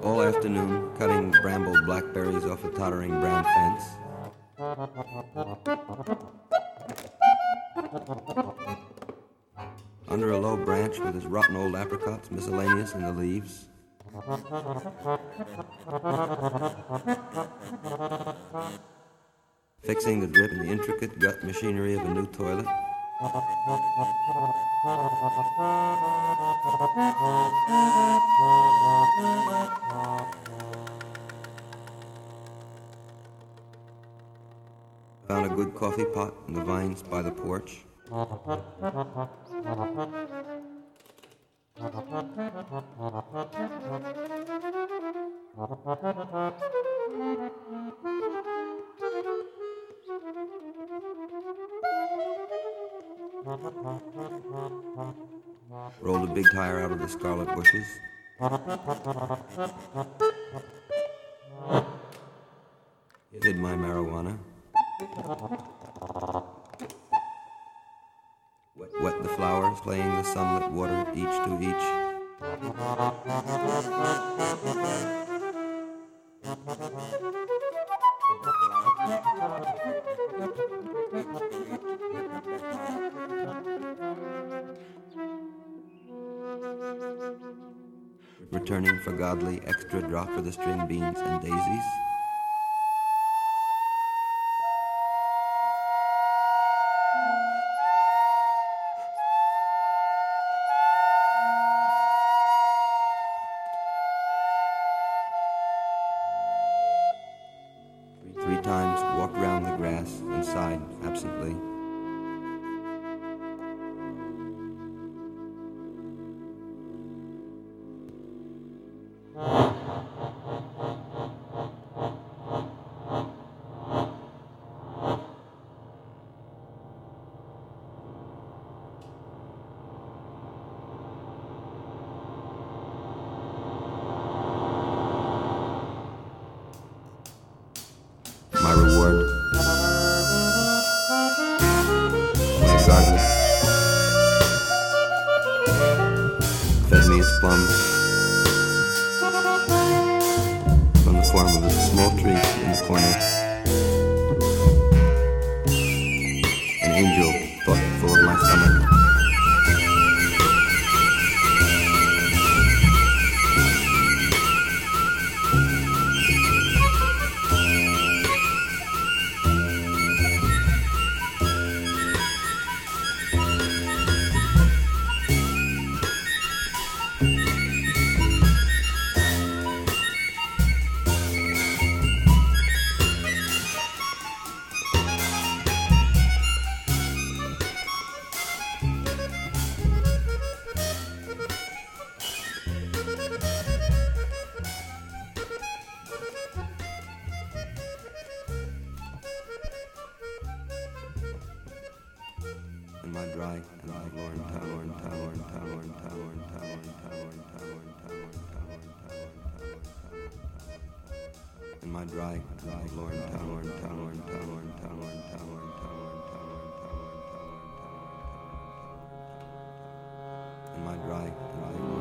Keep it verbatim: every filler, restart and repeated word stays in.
all afternoon cutting brambled blackberries off a tottering brown fence. Under a low branch with his rotten old apricots miscellaneous in the leaves. Fixing the drip in the intricate gut machinery of a new toilet. Found a good coffee pot in the vines by the porch. Rolled a big tire out of the scarlet bushes. Hid my marijuana. Wet, wet the flowers, playing the sunlit water each to each. Returning for godly extra drop for the string beans and daisies. Three times walked round the grass and sighed absently. My reward, my garden, fed me its plums from the form of a small tree in the corner. An angel thoughtful of my stomach. In my dry and forlorn tower and tower and tower and tower and tower and tower and tower and tower and tower and tower and tower. In my dry and forlorn tower and tower and tower and tower and tower and tower and tower and tower and tower and tower. In my dry and